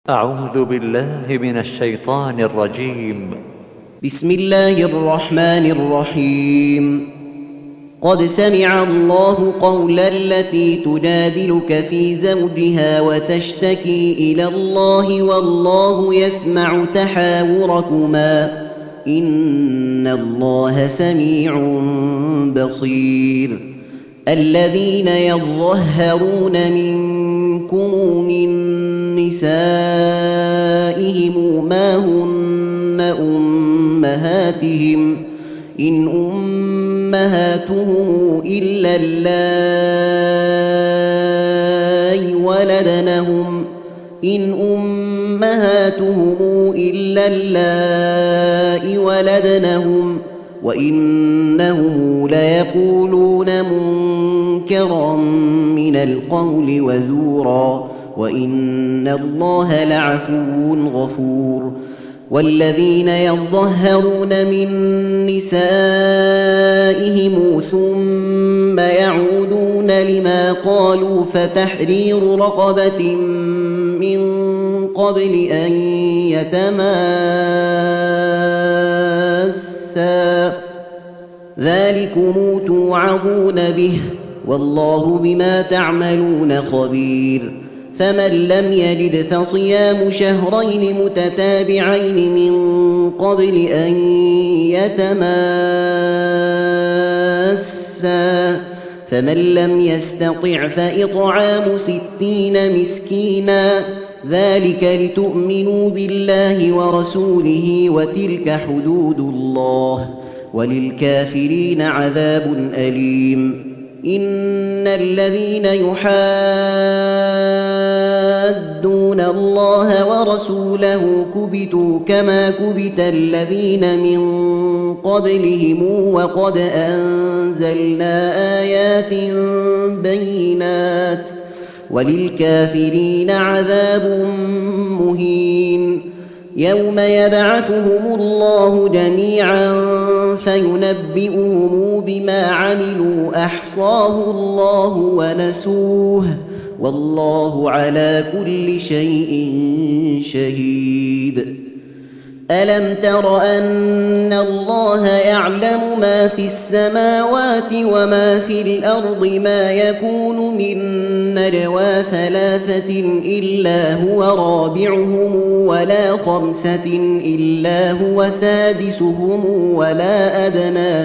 أعوذ بالله من الشيطان الرجيم. بسم الله الرحمن الرحيم. قد سمع الله قول التي تجادلك في زوجها وتشتكي إلى الله والله يسمع تحاوركما إن الله سميع بصير. الذين يظهرون منكم من نسائهم ما هن أمهاتهم إن أمهاتهم إلا اللائي ولدنهم إن أمهاتهم إلا اللائي ولدنهم وإنهم ليقولون منكرا من القول وزورا وإن الله لعفو غفور. والذين يظهرون من نسائهم ثم يعودون لما قالوا فتحرير رقبة من قبل أن يتماسا ذلكم توعظون به والله بما تعملون خبير. فمن لم يجد فصيام شهرين متتابعين من قبل أن يتماسا فمن لم يستطع فإطعام 60 مسكينا ذلك لتؤمنوا بالله ورسوله وتلك حدود الله وللكافرين عذاب أليم. إن الذين يحادون الله ورسوله كبتوا كما كبت الذين من قبلهم وقد أنزلنا آيات بينات وللكافرين عذاب مهين. يوم يبعثهم الله جميعا فينبئهم بما عملوا أحصاه الله ونسوه والله على كل شيء شهيد. ألم تر أن الله يعلم ما في السماوات وما في الأرض ما يكون من نجوى 3 إلا هو رابعهم ولا 5 إلا هو سادسهم ولا أدنى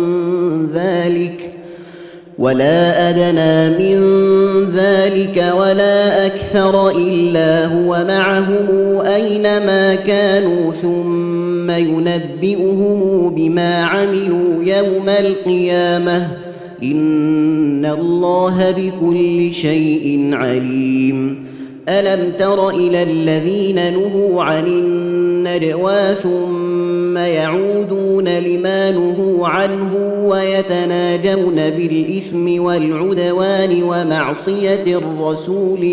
من ذلك ولا أكثر إلا هو معهم أينما كانوا ثم ينبئهم بما عملوا يوم القيامة إن الله بكل شيء عليم. ألم تر إلى الذين نهوا عن النجوى ثم يعودون لما نهوا عنه ويتناجون بالإثم والعدوان ومعصية الرسول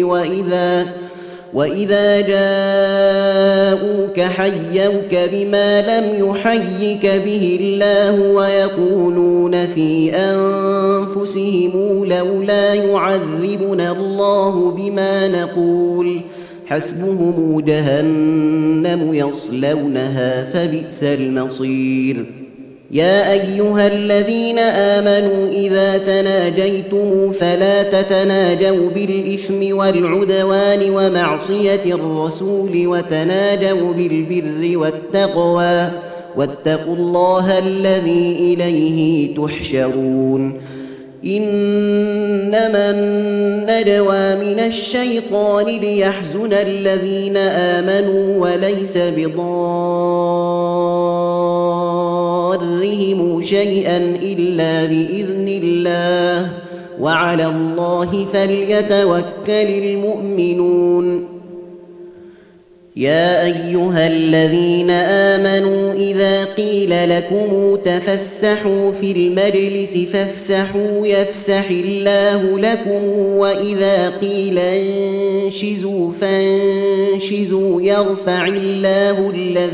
وإذا جاءوك حيوك بما لم يحيك به الله ويقولون في أنفسهم لولا يعذبنا الله بما نقول حسبهم جهنم يصلونها فبئس المصير. يا أيها الذين آمنوا إذا تناجيتم فلا تتناجوا بالإثم والعدوان ومعصية الرسول وتناجوا بالبر والتقوى واتقوا الله الذي إليه تحشرون. إنما النجوى من الشيطان ليحزن الذين آمنوا وليس بضارهم شيئا إلا بإذن الله وعلى الله فليتوكل المؤمنون. يا أيها الذين آمنوا إذا قيل لكم تفسحوا في المجلس فافسحوا يفسح الله لكم وإذا قيل انشزوا فانشزوا يرفع الله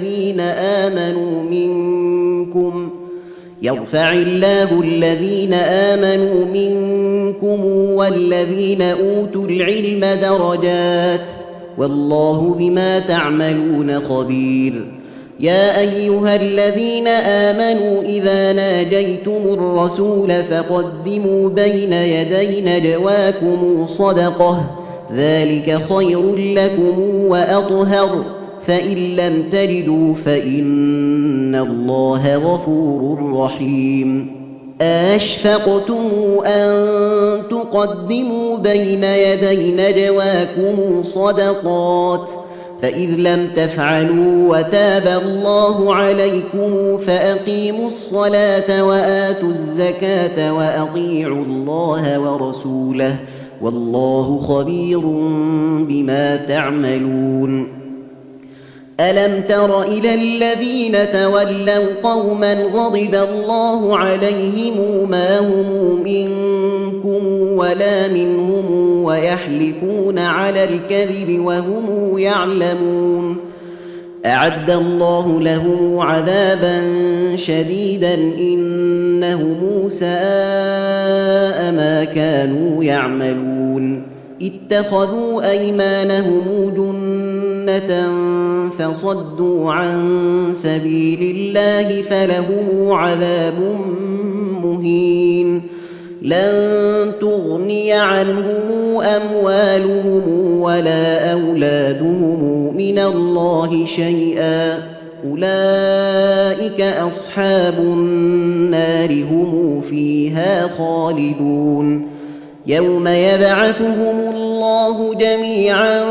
الذين آمنوا منكم والذين أوتوا العلم درجات والله بما تعملون خبير. يا أيها الذين آمنوا إذا ناجيتم الرسول فقدموا بين يدي نجواكم صدقة ذلك خير لكم وأطهر فإن لم تجدوا فإن الله غفور رحيم. أشفقتم أن تقدموا بين يدي نجواكم صدقات فإذ لم تفعلوا وتاب الله عليكم فأقيموا الصلاة وآتوا الزكاة وأطيعوا الله ورسوله والله خبير بما تعملون. ألم تر إلى الذين تولوا قوما غضب الله عليهم ما هم منكم ولا منهم ويحلفون على الكذب وهم يعلمون أعد الله لهم عذابا شديدا إنهم ساء ما كانوا يعملون. اتخذوا أيمانهم جنة فصدوا عن سبيل الله فلهم عذاب مهين. لن تغني عنهم أموالهم ولا أولادهم من الله شيئا أولئك أصحاب النار هم فيها خالدون. يوم يبعثهم الله جميعا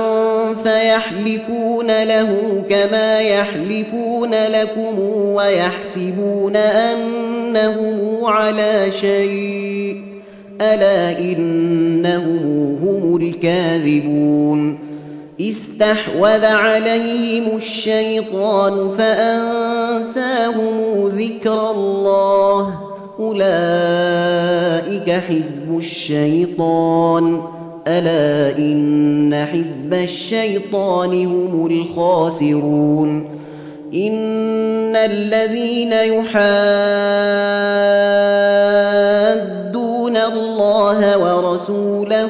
فيحلفون له كما يحلفون لكم ويحسبون أنهم على شيء ألا إنهم هم الكاذبون. استحوذ عليهم الشيطان فأنساهم ذكر الله أولئك حزب الشيطان ألا إن حزب الشيطان هم الخاسرون. إن الذين يحادون الله ورسوله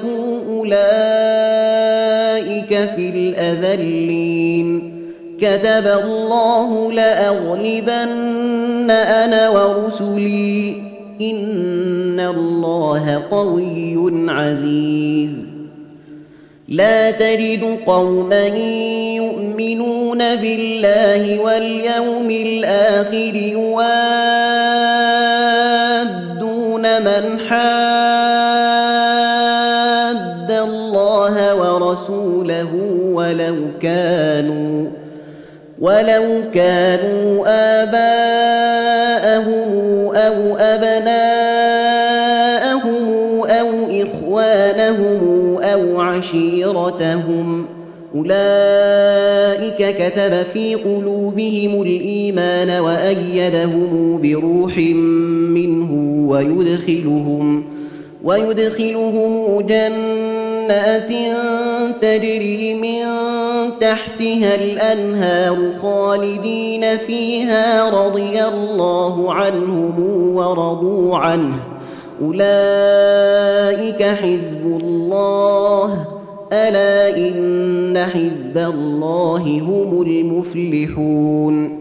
أولئك في الأذلين. كتب الله لأغلبن أنا ورسلي إن الله قوي عزيز. لا تجد قوما يؤمنون بالله واليوم الآخر يوادون من حاد الله ورسوله ولو كانوا آباءهم أو أبناءهم أو إخوانهم أو عشيرتهم أولئك كتب في قلوبهم الإيمان وأيدهم بروح منه ويدخلهم جنات تجري من تحتها الأنهار خالدين فيها رضي الله عنهم ورضوا عنه أولئك حزب الله ألا إن حزب الله هم المفلحون.